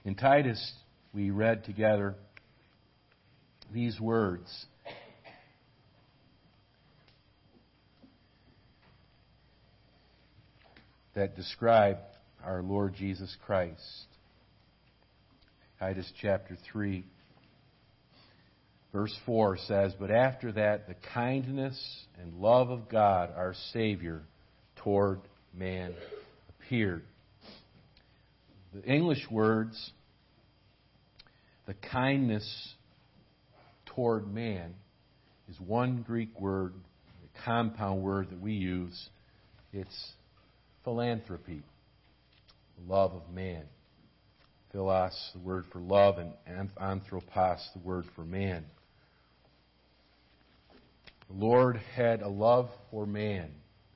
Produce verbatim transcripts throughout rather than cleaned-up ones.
In Titus, we read together these words. That describe our Lord Jesus Christ. Titus chapter three, verse four says, "But after that, the kindness and love of God, our Savior, toward man appeared." The English words, the kindness toward man, is one Greek word, a compound word that we use. It's philanthropy, love of man. Philos, the word for love, and anthropos, the word for man. The Lord had a love for man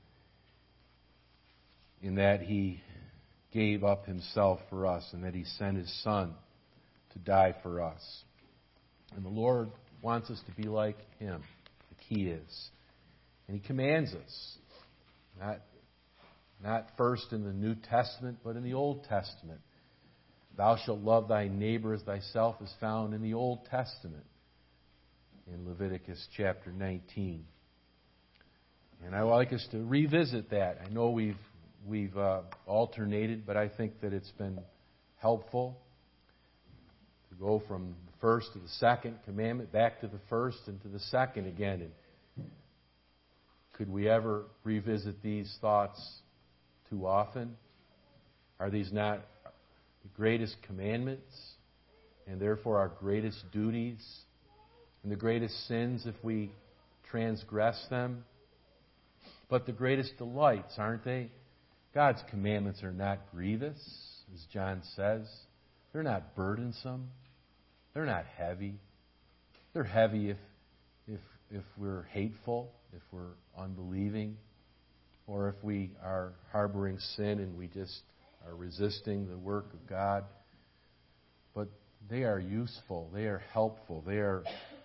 in that He gave up Himself for us and that He sent His Son to die for us. And the Lord wants us to be like Him, like He is. And He commands us, not, not first in the New Testament, but in the Old Testament. "Thou shalt love thy neighbor as thyself" is found in the Old Testament, in Leviticus chapter nineteen. And I would like us to revisit that. I know we've we've uh, alternated, but I think that it's been helpful to go from the first to the second commandment, back to the first and to the second again. And could we ever revisit these thoughts too often? Are these not the greatest commandments, and therefore our greatest duties, and the greatest sins if we transgress them? But the greatest delights, aren't they? God's commandments are not grievous, as John says. They're not burdensome. They're not heavy. They're heavy if if if we're hateful, if we're unbelieving, or if we are harboring sin and we just are resisting the work of God. But they are useful. They are helpful. They are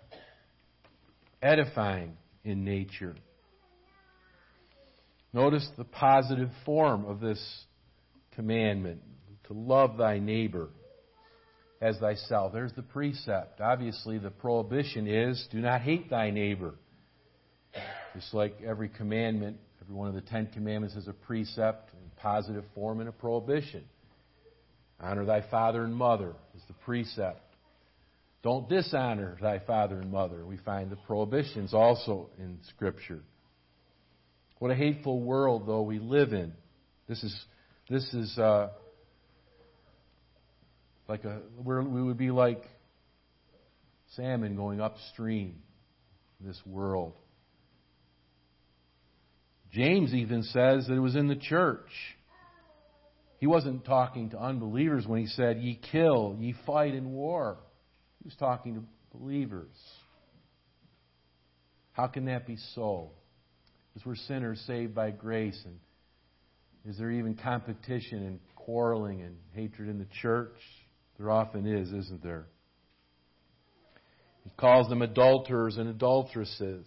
edifying in nature. Notice the positive form of this commandment, to love thy neighbor as thyself. There's the precept. Obviously, the prohibition is, do not hate thy neighbor. Just like every commandment, every one of the Ten Commandments has a precept in positive form and a prohibition. Honor thy father and mother is the precept. Don't dishonor thy father and mother. We find the prohibitions also in Scripture. What a hateful world, though, we live in. This is this is uh, like a we're, we would be like salmon going upstream in this world. James even says that it was in the church. He wasn't talking to unbelievers when he said, "Ye kill, ye fight in war." He was talking to believers. How can that be so? Because we're sinners saved by grace. And is there even competition and quarreling and hatred in the church? There often is, isn't there? He calls them adulterers and adulteresses.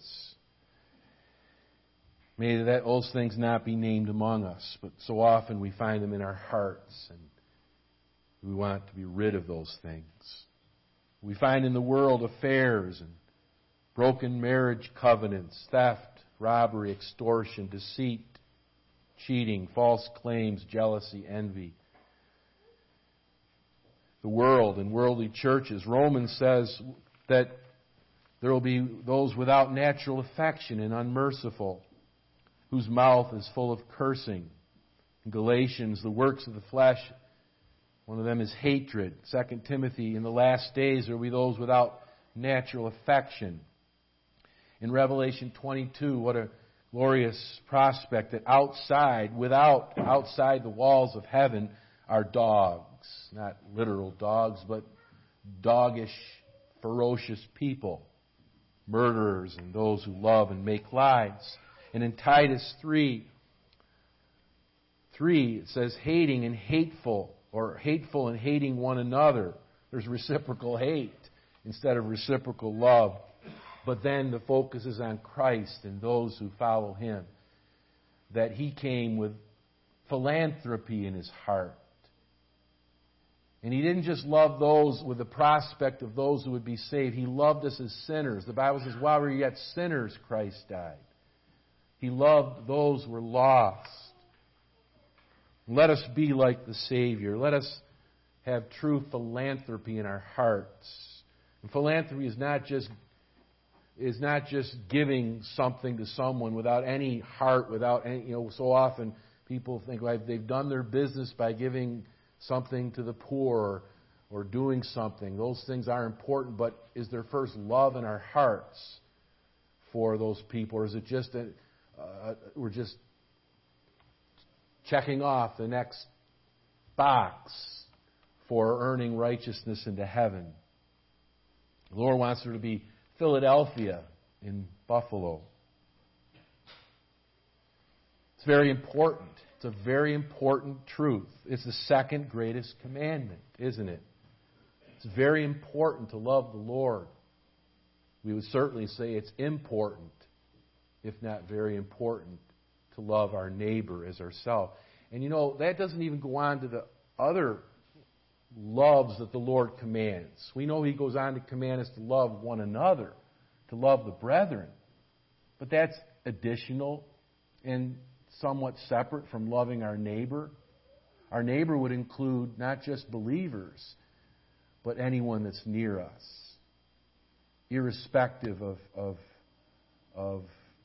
May that those things not be named among us, but so often we find them in our hearts, and we want to be rid of those things. We find in the world affairs and broken marriage covenants, theft, robbery, extortion, deceit, cheating, false claims, jealousy, envy. The world and worldly churches. Romans says that there will be those without natural affection and unmerciful, whose mouth is full of cursing. In Galatians, the works of the flesh, one of them is hatred. Second Timothy, in the last days there will be those without natural affection. In Revelation twenty-two, what a glorious prospect that outside, without, outside the walls of heaven are dogs. Not literal dogs, but doggish, ferocious people. Murderers and those who love and make lies. And in Titus three, three, it says hating and hateful, or hateful and hating one another. There's reciprocal hate instead of reciprocal love. But then the focus is on Christ and those who follow Him. That He came with philanthropy in His heart. And He didn't just love those with the prospect of those who would be saved. He loved us as sinners. The Bible says, while we were yet sinners, Christ died. He loved those who were lost. Let us be like the Savior. Let us have true philanthropy in our hearts. And philanthropy is not just is not just giving something to someone without any heart, without any, you know, so often people think well, they've done their business by giving something to the poor or doing something. Those things are important, but is there first love in our hearts for those people, or is it just a, uh, we're just checking off the next box for earning righteousness into heaven? The Lord wants there to be Philadelphia in Buffalo. It's very important. It's a very important truth. It's the second greatest commandment, isn't it? It's very important to love the Lord. We would certainly say it's important, if not very important, to love our neighbor as ourselves. And you know, that doesn't even go on to the other loves that the Lord commands. We know He goes on to command us to love one another, to love the brethren. But that's additional and somewhat separate from loving our neighbor. Our neighbor would include not just believers, but anyone that's near us, irrespective of, of, of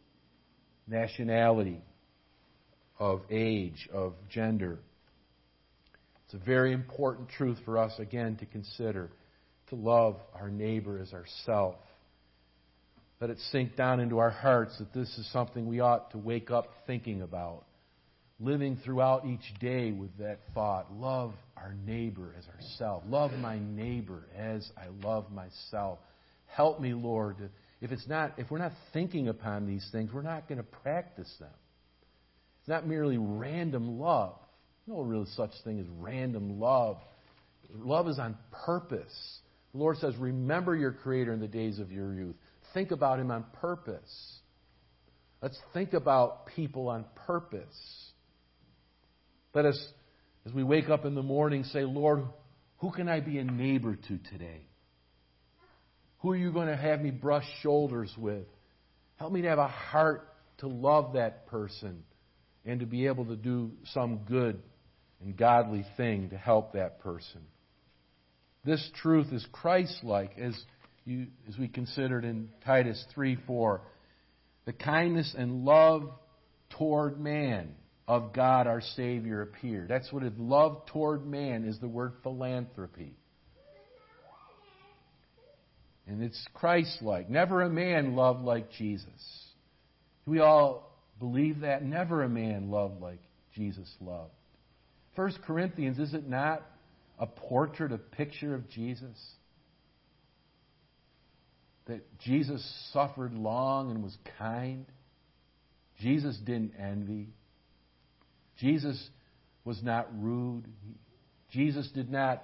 nationality, of age, of gender. It's a very important truth for us, again, to consider, to love our neighbor as ourself. Let it sink down into our hearts that this is something we ought to wake up thinking about, living throughout each day with that thought. Love our neighbor as ourselves. Love my neighbor as I love myself. Help me, Lord. If it's not, if we're not thinking upon these things, we're not going to practice them. It's not merely random love. No real such thing as random love. Love is on purpose. The Lord says, remember your Creator in the days of your youth. Think about Him on purpose. Let's think about people on purpose. Let us, as we wake up in the morning, say, Lord, who can I be a neighbor to today? Who are you going to have me brush shoulders with? Help me to have a heart to love that person and to be able to do some good and godly thing to help that person. This truth is Christ-like, as you, as we considered in Titus three four. The kindness and love toward man of God our Savior appeared. That's what it, love toward man is the word philanthropy. And it's Christ-like. Never a man loved like Jesus. Do we all believe that? Never a man loved like Jesus loved. First Corinthians, is it not a portrait, a picture of Jesus? That Jesus suffered long and was kind. Jesus didn't envy. Jesus was not rude. Jesus did not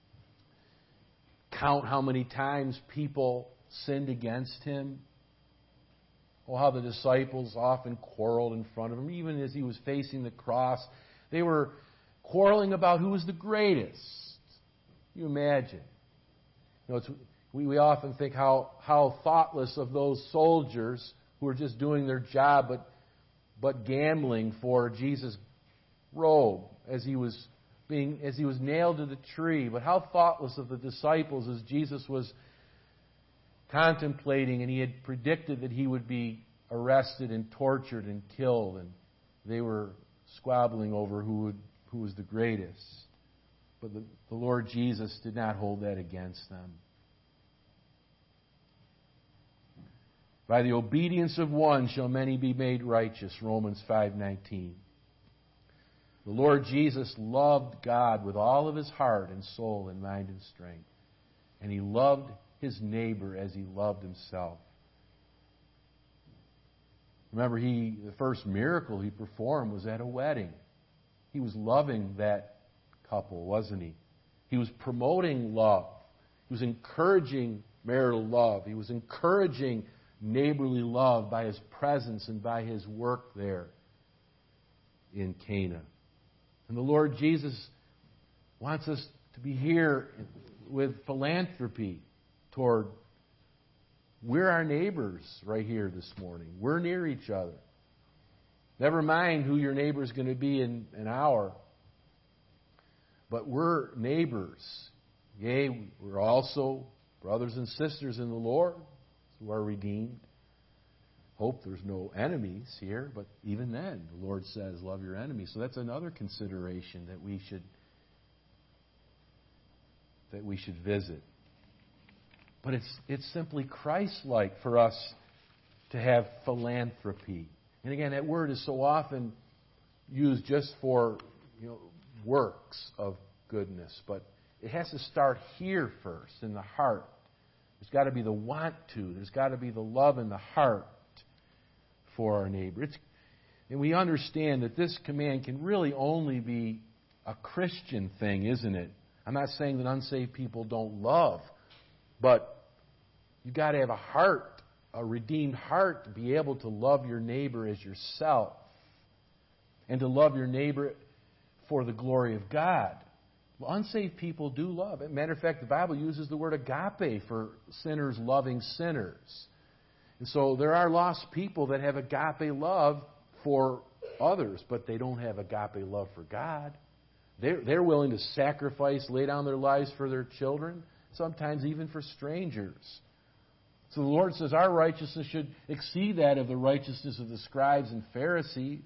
count how many times people sinned against Him. Oh, how the disciples often quarreled in front of Him. Even as He was facing the cross, they were quarreling about who was the greatest. Can you imagine? You know, it's, we, we often think how, how thoughtless of those soldiers who were just doing their job but, but gambling for Jesus' robe as he was being as he was nailed to the tree. But how thoughtless of the disciples as Jesus was contemplating and He had predicted that He would be arrested and tortured and killed, and they were squabbling over who would who was the greatest. But the, the Lord Jesus did not hold that against them. By the obedience of one shall many be made righteous, Romans five nineteen. The Lord Jesus loved God with all of His heart and soul and mind and strength. And He loved His neighbor as He loved Himself. Remember, he the first miracle He performed was at a wedding. He was loving that couple, wasn't He? He was promoting love. He was encouraging marital love. He was encouraging neighborly love by His presence and by His work there in Cana. And the Lord Jesus wants us to be here with philanthropy toward, we're our neighbors right here this morning. We're near each other. Never mind who your neighbor is going to be in an hour. But we're neighbors. Yea, we're also brothers and sisters in the Lord who are redeemed. Hope there's no enemies here, but even then, the Lord says, love your enemies. So that's another consideration that we should that we should visit. But it's it's simply Christ-like for us to have philanthropy. And again, that word is so often used just for, you know, works of goodness, but it has to start here first, in the heart. There's got to be the want to. There's got to be the love in the heart for our neighbor. It's, and we understand that this command can really only be a Christian thing, isn't it? I'm not saying that unsaved people don't love, but you've got to have a heart, a redeemed heart, to be able to love your neighbor as yourself and to love your neighbor for the glory of God. Well, unsaved people do love. As a matter of fact, the Bible uses the word agape for sinners loving sinners. And so there are lost people that have agape love for others, but they don't have agape love for God. They're, they're willing to sacrifice, lay down their lives for their children, sometimes even for strangers. So the Lord says our righteousness should exceed that of the righteousness of the scribes and Pharisees.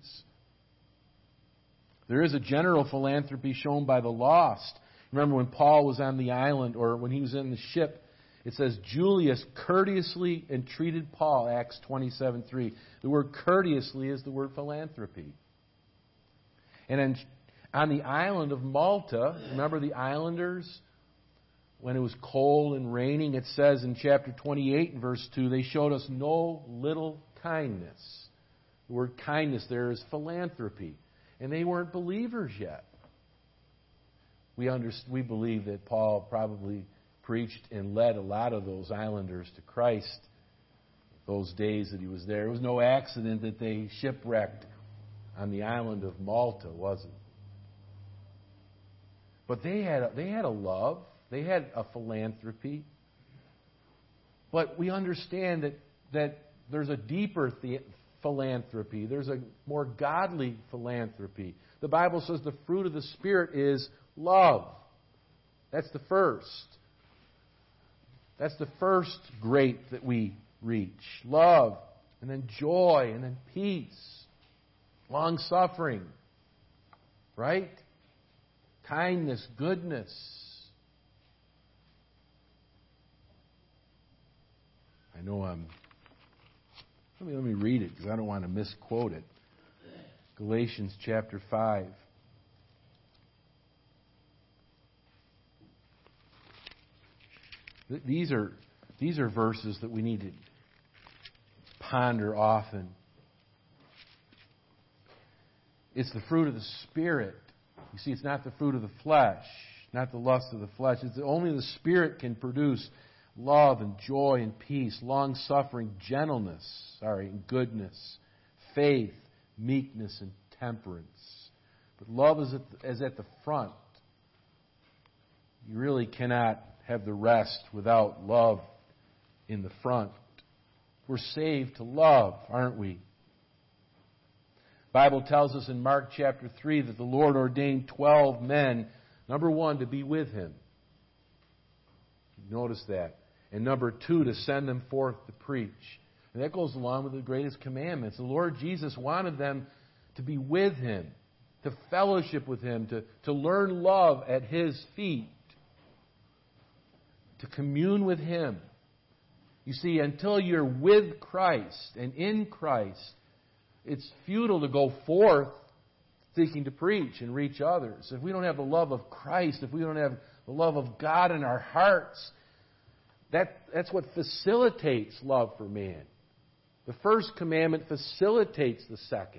There is a general philanthropy shown by the lost. Remember when Paul was on the island, or when he was in the ship, it says Julius courteously entreated Paul, Acts twenty-seven three. The word courteously is the word philanthropy. And then on the island of Malta, remember the islanders? When it was cold and raining, it says in chapter twenty-eight and verse two, they showed us no little kindness. The word kindness there is philanthropy. And they weren't believers yet. We underst- we believe that Paul probably preached and led a lot of those islanders to Christ those days that he was there. It was no accident that they shipwrecked on the island of Malta, was it? But they had a, they had a love. They had a philanthropy. But we understand that, that there's a deeper the- philanthropy. There's a more godly philanthropy. The Bible says the fruit of the Spirit is love. That's the first. That's the first grape that we reach. Love, and then joy, and then peace. Long-suffering. Right? Kindness, goodness. I know I'm... Let me, let me read it because I don't want to misquote it. Galatians chapter five. These are, these are verses that we need to ponder often. It's the fruit of the Spirit. You see, it's not the fruit of the flesh, not the lust of the flesh. It's only the Spirit can produce love and joy and peace, long-suffering, gentleness, sorry, and goodness, faith, meekness, and temperance. But love is at, the, is at the front. You really cannot have the rest without love in the front. We're saved to love, aren't we? The Bible tells us in Mark chapter three that the Lord ordained twelve men, number one, to be with Him. Notice that. And number two, to send them forth to preach. And that goes along with the greatest commandments. The Lord Jesus wanted them to be with Him, to fellowship with Him, to, to learn love at His feet, to commune with Him. You see, until you're with Christ and in Christ, it's futile to go forth seeking to preach and reach others. If we don't have the love of Christ, if we don't have the love of God in our hearts, that, that's what facilitates love for man. The first commandment facilitates the second.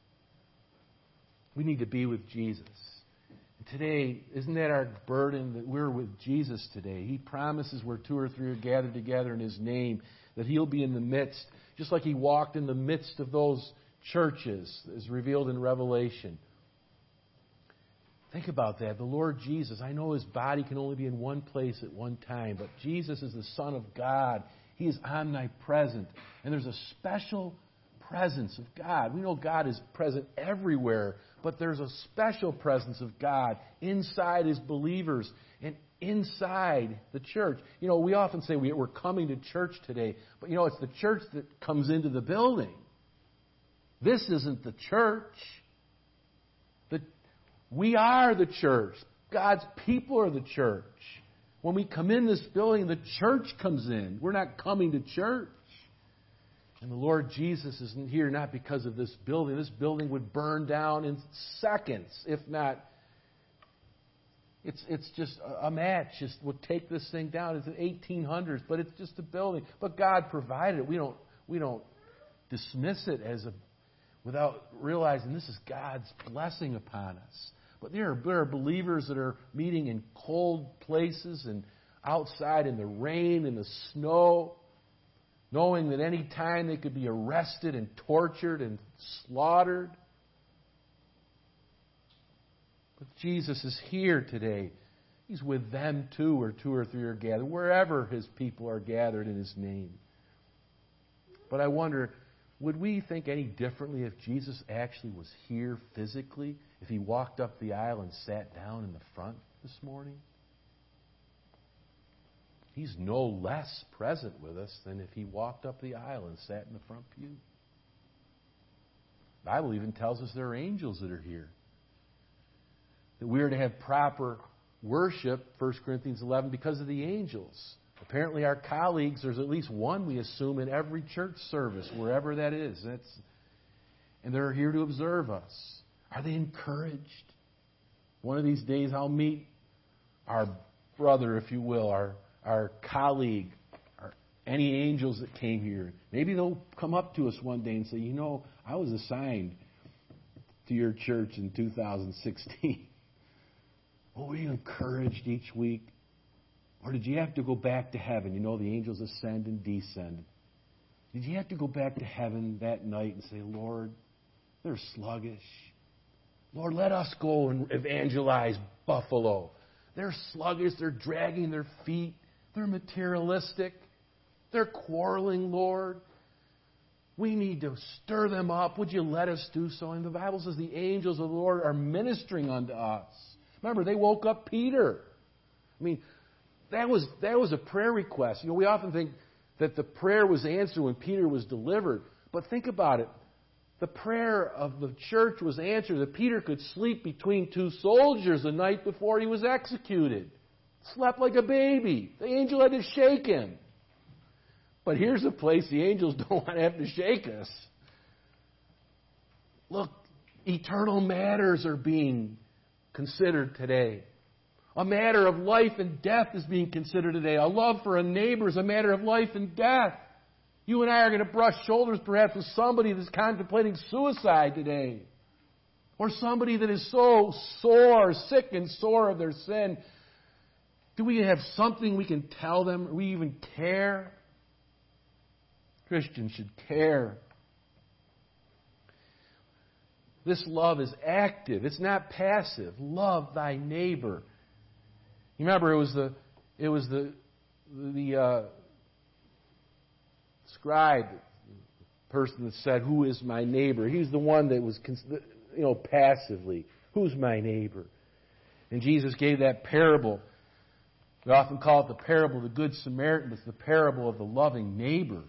We need to be with Jesus. And today, isn't that our burden, that we're with Jesus today? He promises where two or three are gathered together in His name, that He'll be in the midst, just like He walked in the midst of those churches, as revealed in Revelation. Think about that. The Lord Jesus, I know His body can only be in one place at one time, but Jesus is the Son of God. He is omnipresent. And there's a special presence of God. We know God is present everywhere, but there's a special presence of God inside His believers and inside the church. You know, we often say we, we're coming to church today, but you know, it's the church that comes into the building. This isn't the church. The, we are the church. God's people are the church. When we come in this building, the church comes in. We're not coming to church. And the Lord Jesus isn't here not because of this building. This building would burn down in seconds, if not. It's it's just a match. Just would take this thing down. It's the eighteen hundreds, but it's just a building. But God provided it. We don't we don't dismiss it as a without realizing this is God's blessing upon us. But there are, there are believers that are meeting in cold places and outside in the rain and the snow, knowing that any time they could be arrested and tortured and slaughtered. But Jesus is here today. He's with them too, where two or three are gathered, wherever His people are gathered in His name. But I wonder, would we think any differently if Jesus actually was here physically? If He walked up the aisle and sat down in the front this morning? He's no less present with us than if He walked up the aisle and sat in the front pew. The Bible even tells us there are angels that are here. That we are to have proper worship, First Corinthians eleven, because of the angels. Apparently our colleagues, there's at least one, we assume, in every church service, wherever that is. That's, and they're here to observe us. Are they encouraged? One of these days I'll meet our brother, if you will, our, our colleague, our, any angels that came here. Maybe they'll come up to us one day and say, you know, I was assigned to your church in two thousand sixteen. Oh, were you encouraged each week? Or did you have to go back to heaven? You know, the angels ascend and descend. Did you have to go back to heaven that night and say, Lord, they're sluggish. Lord, let us go and evangelize Buffalo. They're sluggish. They're dragging their feet. They're materialistic. They're quarreling, Lord. We need to stir them up. Would you let us do so? And the Bible says the angels of the Lord are ministering unto us. Remember, they woke up Peter. I mean, that was that was a prayer request. You know, we often think that the prayer was answered when Peter was delivered. But think about it. The prayer of the church was answered that Peter could sleep between two soldiers the night before he was executed. Slept like a baby. The angel had to shake him. But here's a place the angels don't want to have to shake us. Look, eternal matters are being considered today. A matter of life and death is being considered today. A love for a neighbor is a matter of life and death. You and I are going to brush shoulders perhaps with somebody that's contemplating suicide today. Or somebody that is so sore, sick and sore of their sin. Do we have something we can tell them? Do we even care? Christians should care. This love is active. It's not passive. Love thy neighbor. You remember, it was the it was the the uh, scribe person that said, "Who is my neighbor?" He's the one that was, you know, passively, "Who's my neighbor?" And Jesus gave that parable. We often call it the parable of the Good Samaritan. It's the parable of the loving neighbor.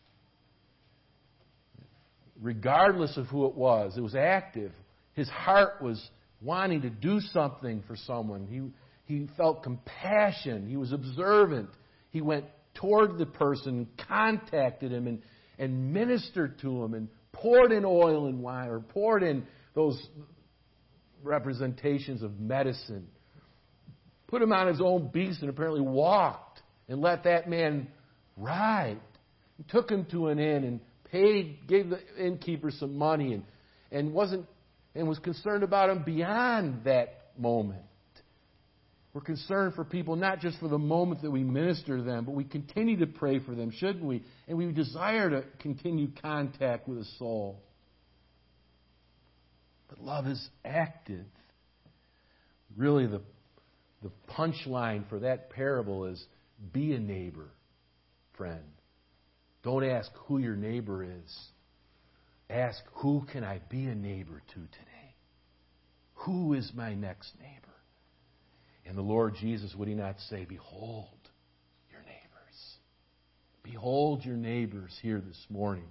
Regardless of who it was, it was active. His heart was wanting to do something for someone. He He felt compassion. He was observant. He went toward the person, contacted him, and, and ministered to him, and poured in oil and wine, or poured in those representations of medicine. Put him on his own beast and apparently walked and let that man ride. He took him to an inn and paid, gave the innkeeper some money, and, and wasn't and was concerned about him beyond that moment. We're concerned for people not just for the moment that we minister to them, but we continue to pray for them, shouldn't we? And we desire to continue contact with a soul. But love is active. really the, the punchline for that parable is be a neighbor, friend. Don't ask who your neighbor is. Ask, who can I be a neighbor to today? Who is my next neighbor? And the Lord Jesus, would He not say, behold your neighbors. Behold your neighbors here this morning.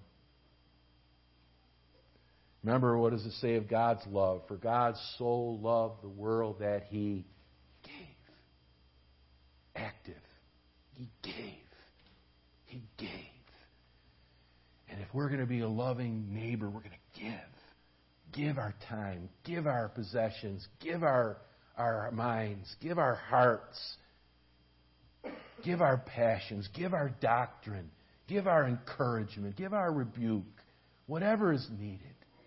Remember, what does it say of God's love? For God so loved the world that He gave. Active. He gave. He gave. And if we're going to be a loving neighbor, we're going to give. Give our time. Give our possessions. Give our, our minds. Give our hearts. Give our passions. Give our doctrine. Give our encouragement. Give our rebuke. Whatever is needed.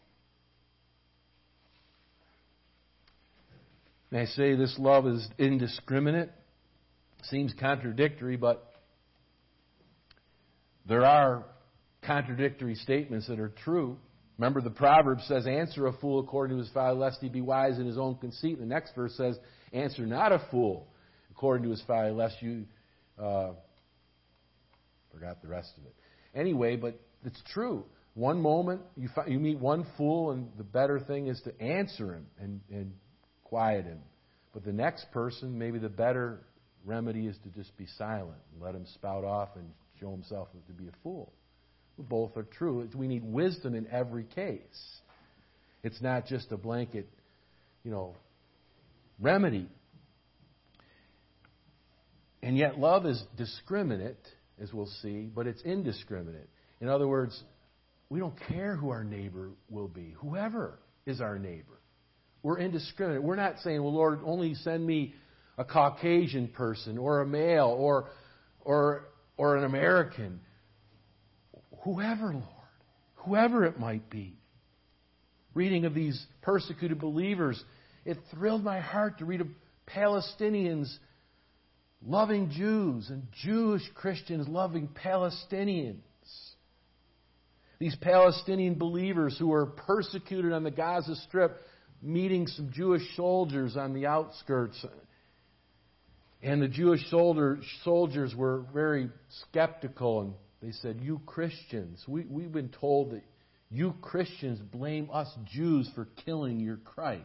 And I say this love is indiscriminate. Seems contradictory, but there are contradictory statements that are true. Remember, the proverb says, answer a fool according to his folly, lest he be wise in his own conceit. And the next verse says, answer not a fool according to his folly, lest you... Uh, forgot the rest of it. Anyway, but it's true. One moment, you, fi- you meet one fool, and the better thing is to answer him and, and quiet him. But the next person, maybe the better remedy is to just be silent and let him spout off and show himself to be a fool. Both are true. We need wisdom in every case. It's not just a blanket, you know, remedy. And yet love is discriminate, as we'll see, but it's indiscriminate. In other words, we don't care who our neighbor will be. Whoever is our neighbor. We're indiscriminate. We're not saying, well, Lord, only send me a Caucasian person or a male or or or an American. Whoever, Lord. Whoever it might be. Reading of these persecuted believers, it thrilled my heart to read of Palestinians loving Jews and Jewish Christians loving Palestinians. These Palestinian believers who were persecuted on the Gaza Strip, meeting some Jewish soldiers on the outskirts. And the Jewish soldier, soldiers were very skeptical, and they said, you Christians, we, we've been told that you Christians blame us Jews for killing your Christ.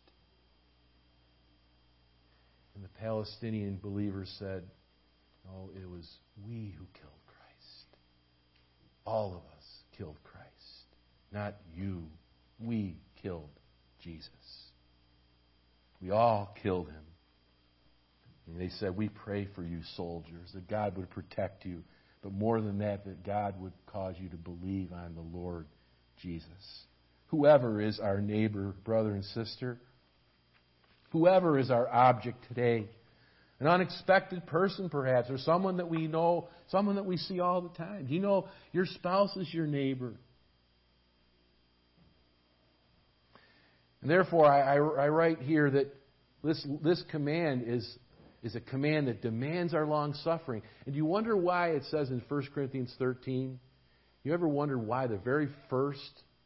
And the Palestinian believers said, no, it was we who killed Christ. All of us killed Christ. Not you. We killed Jesus. We all killed him. And they said, we pray for you, soldiers, that God would protect you. But more than that, that God would cause you to believe on the Lord Jesus. Whoever is our neighbor, brother and sister, whoever is our object today, an unexpected person perhaps, or someone that we know, someone that we see all the time. You know, your spouse is your neighbor. And therefore, I, I, I write here that this, this command is, is a command that demands our long suffering. And do you wonder why it says in First Corinthians thirteen? You ever wonder why the very first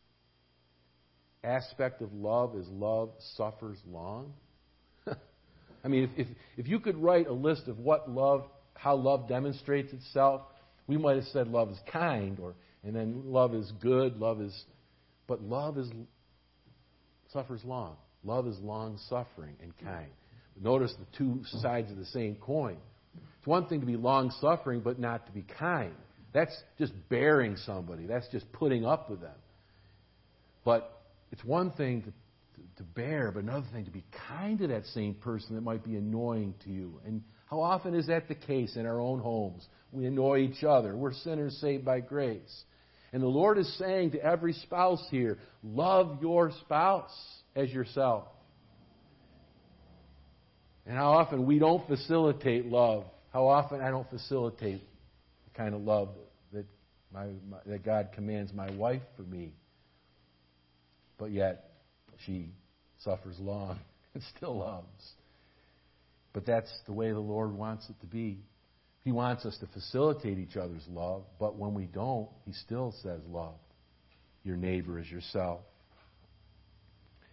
aspect of love is love suffers long? I mean, if, if if you could write a list of what love, how love demonstrates itself, we might have said love is kind, or and then love is good, love is, but love is suffers long. Love is long suffering and kind. Notice the two sides of the same coin. It's one thing to be long suffering, but not to be kind. That's just bearing somebody. That's just putting up with them. But it's one thing to to bear, but another thing to be kind to that same person that might be annoying to you. And how often is that the case in our own homes? We annoy each other. We're sinners saved by grace. And the Lord is saying to every spouse here, love your spouse as yourself. And how often we don't facilitate love. How often I don't facilitate the kind of love that my, my that God commands my wife for me. But yet, she suffers long and still loves. But that's the way the Lord wants it to be. He wants us to facilitate each other's love, but when we don't, He still says love your neighbor as yourself.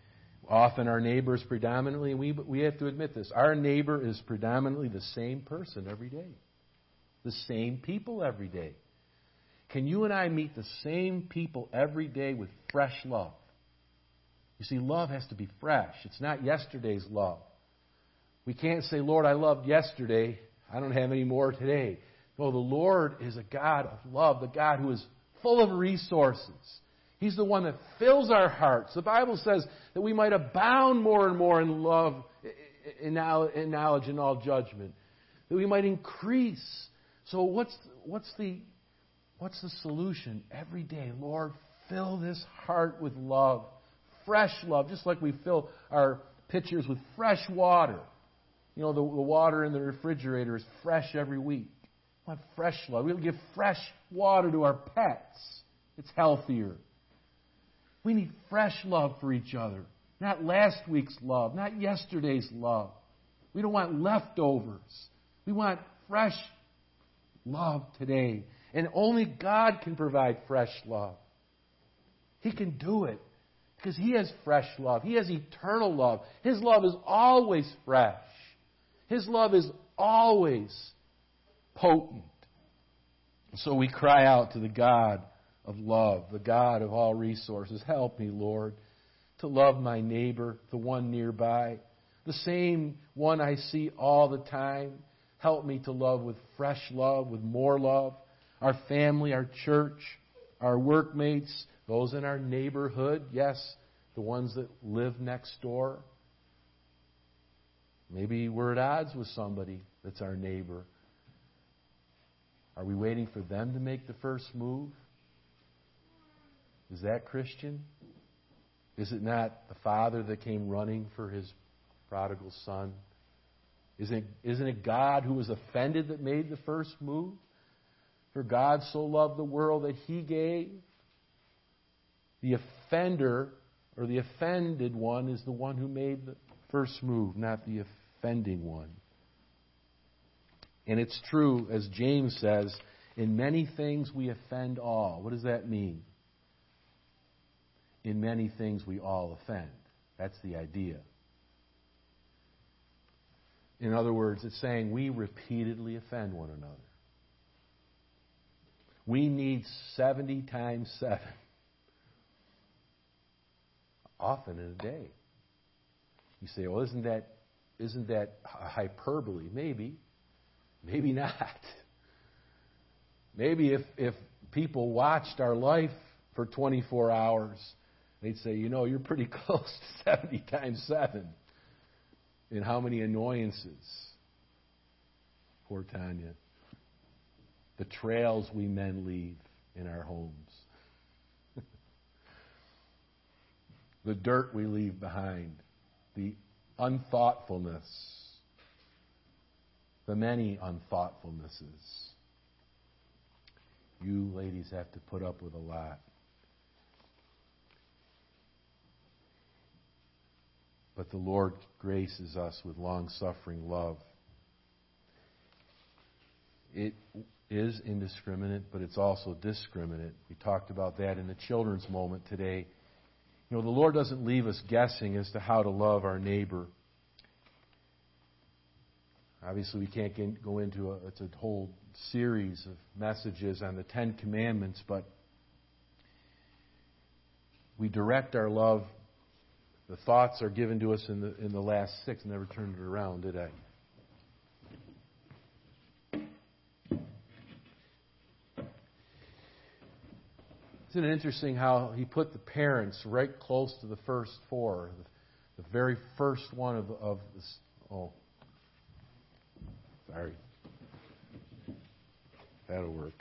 Often our neighbor is predominantly, we, we have to admit this, our neighbor is predominantly the same person every day. The same people every day. Can you and I meet the same people every day with fresh love? You see, love has to be fresh. It's not yesterday's love. We can't say, Lord, I loved yesterday. I don't have any more today. No, the Lord is a God of love, the God who is full of resources. He's the one that fills our hearts. The Bible says that we might abound more and more in love, in knowledge, and all judgment. That we might increase. So what's what's the what's the solution? Every day, Lord, fill this heart with love. Fresh love, just like we fill our pitchers with fresh water. You know, the, the water in the refrigerator is fresh every week. We want fresh love. We'll give fresh water to our pets. It's healthier. We need fresh love for each other. Not last week's love. Not yesterday's love. We don't want leftovers. We want fresh love today. And only God can provide fresh love. He can do it. Because He has fresh love. He has eternal love. His love is always fresh. His love is always potent. So we cry out to the God of love, the God of all resources. Help me, Lord, to love my neighbor, the one nearby, the same one I see all the time. Help me to love with fresh love, with more love. Our family, our church, our workmates, those in our neighborhood, yes, the ones that live next door. Maybe we're at odds with somebody that's our neighbor. Are we waiting for them to make the first move? Is that Christian? Is it not the father that came running for his prodigal son? Isn't it, isn't it God who was offended that made the first move? For God so loved the world that He gave. The offender, or the offended one, is the one who made the first move, not the offending one. And it's true, as James says, in many things we offend all. What does that mean? In many things we all offend. That's the idea. In other words, it's saying we repeatedly offend one another. We need seventy times seven. Often in a day. You say, well, isn't that isn't that hyperbole? Maybe. Maybe not. Maybe if, if people watched our life for twenty-four hours, they'd say, you know, you're pretty close to seventy times seven. And how many annoyances? Poor Tanya. The trails we men leave in our homes. The dirt we leave behind. The unthoughtfulness. The many unthoughtfulnesses. You ladies have to put up with a lot. But the Lord graces us with long-suffering love. It is indiscriminate, but it's also discriminate. We talked about that in the children's moment today. You know, the Lord doesn't leave us guessing as to how to love our neighbor. Obviously, we can't get, go into a, it's a whole series of messages on the Ten Commandments, but we direct our love. The thoughts are given to us in the in the last six. Never turned it around, did I? Isn't it interesting how he put the parents right close to the first four? The, the very first one of, of this. Oh, sorry. That'll work.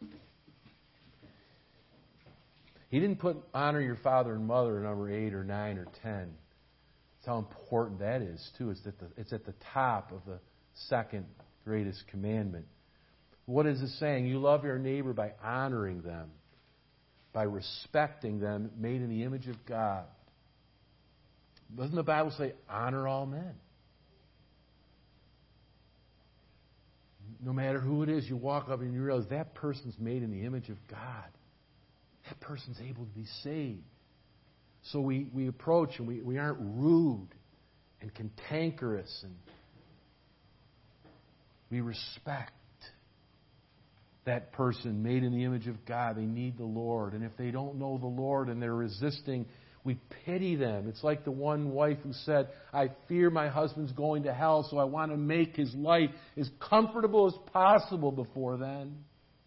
He didn't put honor your father and mother number eight or nine or ten. That's how important that is, too. It's at the, it's at the top of the second greatest commandment. What is it saying? You love your neighbor by honoring them, by respecting them, made in the image of God. Doesn't the Bible say, honor all men? No matter who it is, you walk up and you realize that person's made in the image of God. That person's able to be saved. So we, we approach and we, we aren't rude and cantankerous, and we respect that person made in the image of God. They need the Lord. And if they don't know the Lord and they're resisting, we pity them. It's like the one wife who said, I fear my husband's going to hell, so I want to make his life as comfortable as possible before then.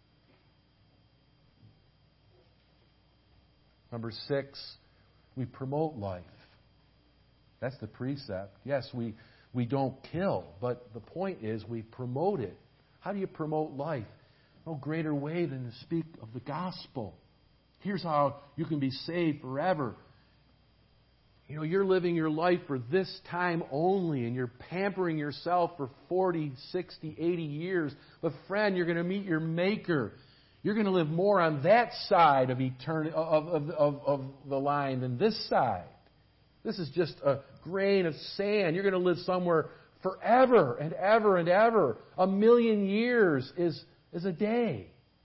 Number six, we promote life. That's the precept. Yes, we, we don't kill, but the point is we promote it. How do you promote life? No greater way than to speak of the gospel. Here's how you can be saved forever. You know, you're living your life for this time only, and you're pampering yourself for forty, sixty, eighty years. But friend, you're going to meet your Maker. You're going to live more on that side of eternity, of, of, of, of the line than this side. This is just a grain of sand. You're going to live somewhere forever and ever and ever. A million years is, is a day.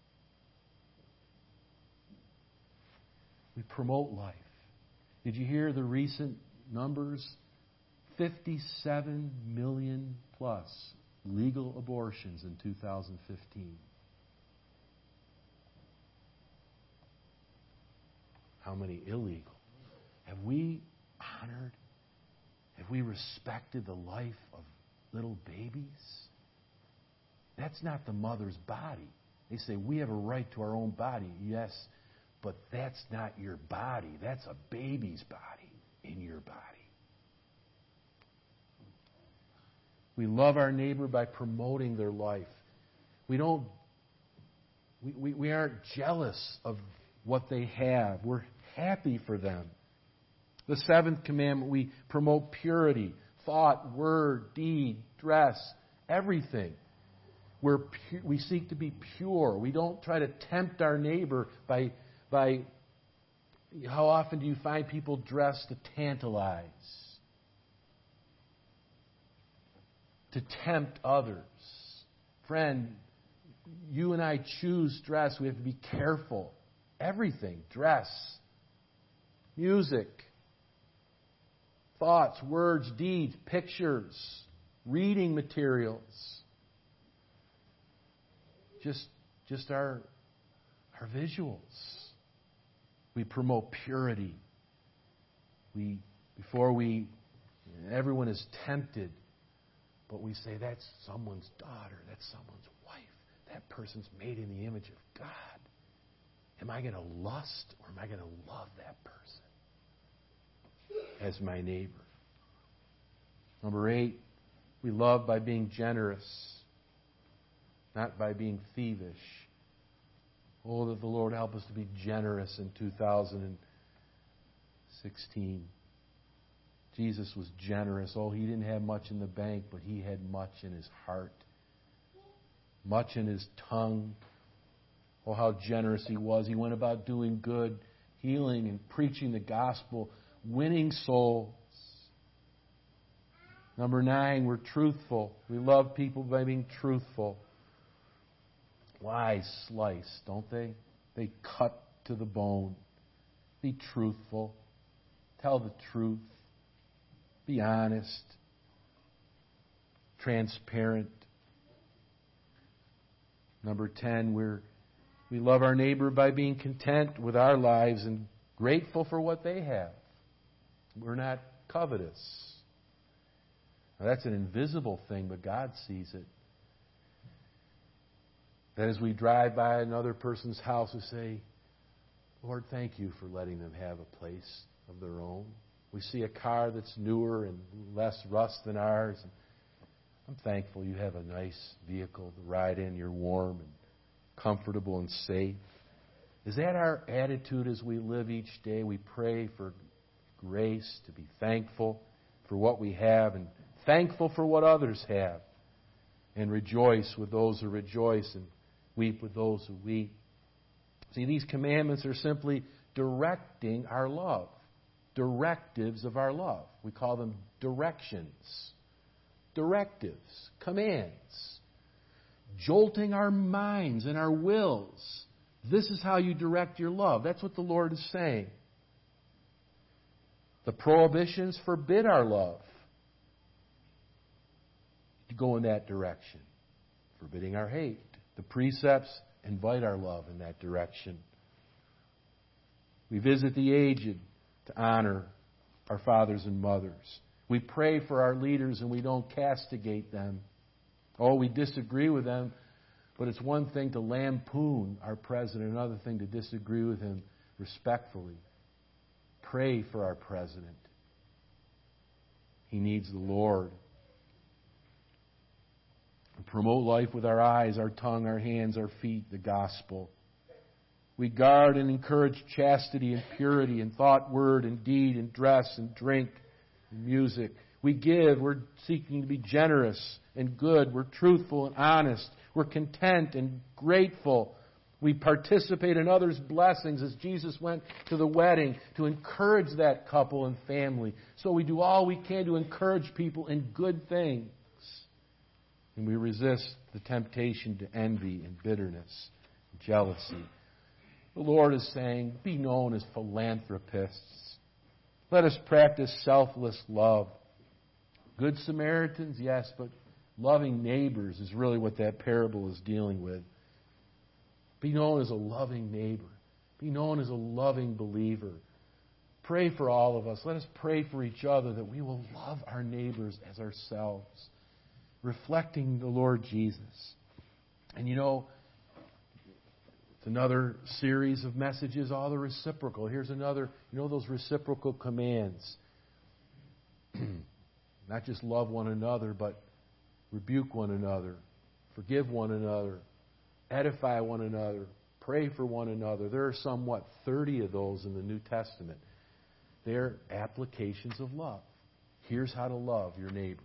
We promote life. Did you hear the recent numbers? fifty-seven million plus legal abortions in two thousand fifteen. How many illegal? Have we honored, have we respected the life of little babies? That's not the mother's body. They say we have a right to our own body. Yes, but that's not your body. That's a baby's body in your body. We love our neighbor by promoting their life. We don't, we, we, we aren't jealous of what they have. We're happy for them. The seventh commandment, we promote purity, thought, word, deed, dress, everything. We're pu- we seek to be pure. We don't try to tempt our neighbor by, by, how often do you find people dressed to tantalize? To tempt others. Friend, you and I choose dress. We have to be careful. Everything, dress, music, thoughts, words, deeds, pictures, reading materials. Just, just our, our visuals. We promote purity. We, before we, everyone is tempted, but we say that's someone's daughter, that's someone's wife, that person's made in the image of God. Am I going to lust or am I going to love that person as my neighbor? Number eight, we love by being generous, not by being thievish. Oh, that the Lord help us to be generous in two thousand sixteen. Jesus was generous. Oh, he didn't have much in the bank, but he had much in his heart, much in his tongue. Oh, how generous he was. He went about doing good, healing and preaching the gospel, winning souls. Number nine, we're truthful. We love people by being truthful. Lies slice, don't they? They cut to the bone. Be truthful. Tell the truth. Be honest. Transparent. Number ten, we're We love our neighbor by being content with our lives and grateful for what they have. We're not covetous. Now, that's an invisible thing, but God sees it. That as we drive by another person's house, we say, Lord, thank you for letting them have a place of their own. We see a car that's newer and less rust than ours. And I'm thankful you have a nice vehicle to ride in. You're warm and comfortable and safe. Is that our attitude as we live each day? We pray for grace, to be thankful for what we have and thankful for what others have, and rejoice with those who rejoice and weep with those who weep. See, these commandments are simply directing our love, directives of our love. We call them directions, directives, commands. Jolting our minds and our wills. This is how you direct your love. That's what the Lord is saying. The prohibitions forbid our love to go in that direction, forbidding our hate. The precepts invite our love in that direction. We visit the aged to honor our fathers and mothers. We pray for our leaders and we don't castigate them. Oh, we disagree with them, but it's one thing to lampoon our president, another thing to disagree with him respectfully. Pray for our president. He needs the Lord. We promote life with our eyes, our tongue, our hands, our feet, the gospel. We guard and encourage chastity and purity in thought, word, and deed, and dress, and drink, and music. We give. We're seeking to be generous and good. We're truthful and honest. We're content and grateful. We participate in others' blessings as Jesus went to the wedding to encourage that couple and family. So we do all we can to encourage people in good things. And we resist the temptation to envy and bitterness and jealousy. The Lord is saying, be known as philanthropists. Let us practice selfless love. Good Samaritans, yes, but loving neighbors is really what that parable is dealing with. Be known as a loving neighbor. Be known as a loving believer. Pray for all of us. Let us pray for each other that we will love our neighbors as ourselves, reflecting the Lord Jesus. And you know, it's another series of messages, all the reciprocal. Here's another, you know those reciprocal commands. Not just love one another, but rebuke one another, forgive one another, edify one another, pray for one another. There are some, what, thirty of those in the New Testament. They're applications of love. Here's how to love your neighbor.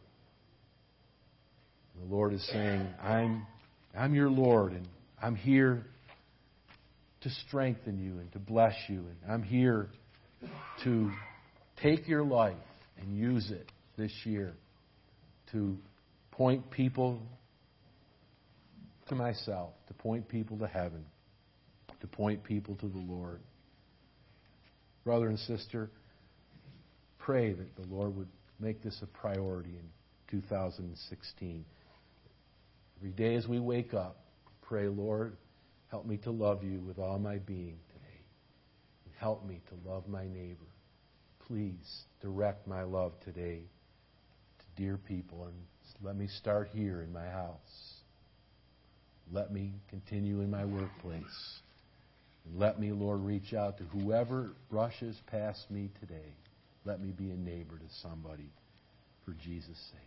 The Lord is saying, I'm, I'm your Lord, and I'm here to strengthen you and to bless you. And I'm here to take your life and use it this year to point people to myself, to point people to heaven, to point people to the Lord. Brother and sister, pray that the Lord would make this a priority in two thousand sixteen. Every day as we wake up, pray, Lord, help me to love you with all my being today. And help me to love my neighbor. Please direct my love today to dear people, and let me start here in my house. Let me continue in my workplace. And let me, Lord, reach out to whoever brushes past me today. Let me be a neighbor to somebody for Jesus' sake.